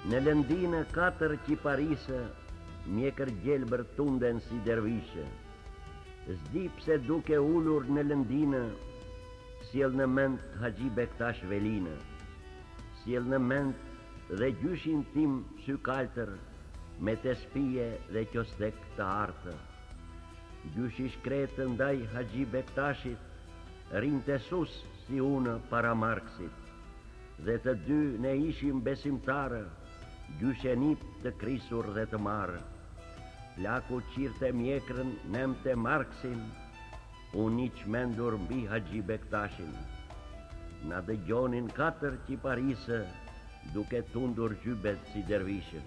Në lëndinë katër qiparisë, mjekër gjelbër tunden si dervishë. S'di pse duke ullur në lëndinë, sjell në mend Haxhi Bektash Velinë. Sjell në mend dhe gjyshin tim sykaltër, me tespije dhe qostek të artë. Gjyshi shkretë ndaj Haxhi Bektashit, rinte sus si unë para Marksit. Dhe të dy ne ishim besimtarë, gjyshenip të krisur dhe të marë. Plaku qirte mjekrën nemte Marksin, unë i qmendur mbi Haxhi Bektashin. Na dëgjonin katër qiparisë, duke tundur gjybet si dervishë.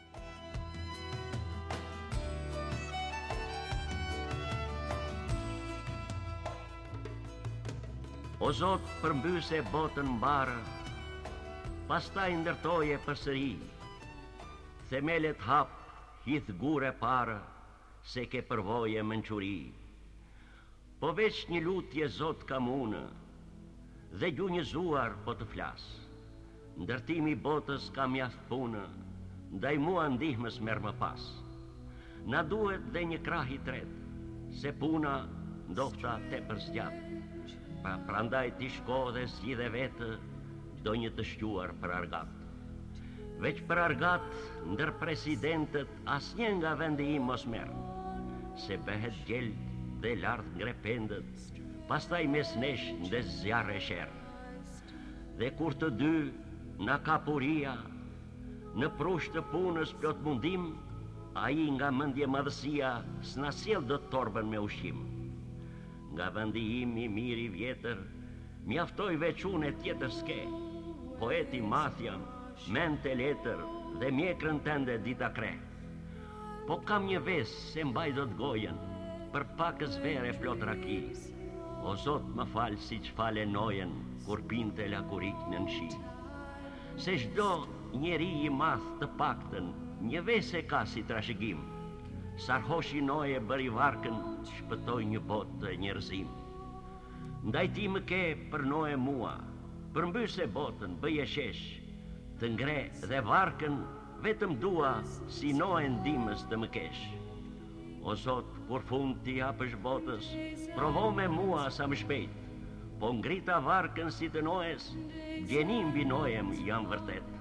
O Zot, përmbyse botën mbarë, pastaj ndërtoje përsëri, themelet hap, hith gure parë, se ke përvoje mençuri. Po veç një lutje Zot kam unë, dhe gjunjëzuar po të flas. Ndërtimi botës ka mjaft punë, ndaj mua ndihmës merr më pas. Na duhet dhe një krah i tretë, se puna ndoshta tepër zgjat. Prandaj ti shko dhe zgjidhe vetë çdo një të shquar për argat. Veç për argat, ndër presidentët asnjë nga vendi im mos merr, se bëhet gjeld dhe lart ngrependët, pastaj mes nesh ndes zjarre sherr. Dhe kur të dy na kapuria, në prush të punës plot mundim, ai nga mendje madhësia s'na sjell dot torbën me ushqim. Nga vendi im i mirë i vjetër, mjaftoj veç unë e tjetër s'ke. Poeti madh jam, mend të letër dhe mjekrën tënde dita kre. Po kam një ves se mbaj dot gojen, për pakës vere plot raki. O Zot më fal siç fale nojen, kur pinte lakurik në nshi. Se çdo njeri i madh të paktën, një ves e ka si trashëgim. Sarhoshi Noje bëri varkën, shpëtoi një botë të njerëzim. Ndaj ti më ke për Noje mua, përmbyse botën, bëje shesh, të ngre dhe varkën vetëm dua si Noje ndihmës të më kesh. O Zot, kur fund ti hapësh botës, provo me mua sa më shpejt, po ngrita varkën si të Nojes, gjenim mbi Nojem jam vërtet.